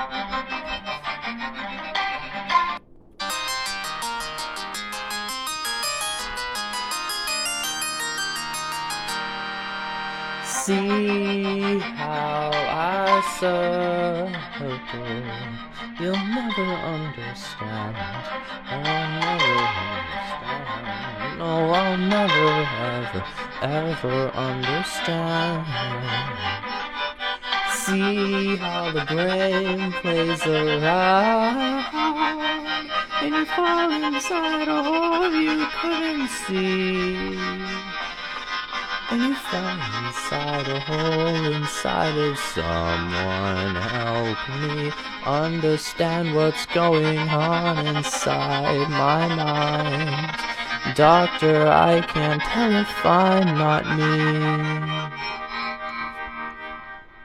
See how I suffer. You'll never understand. I'll never understand. No, I'll never, ever understand. See how the brain plays around, and you fall inside a hole you couldn't see. And you fell inside a hole inside of someone. Help me understand what's going on inside my mind. Doctor, I can't tell if I'm not me.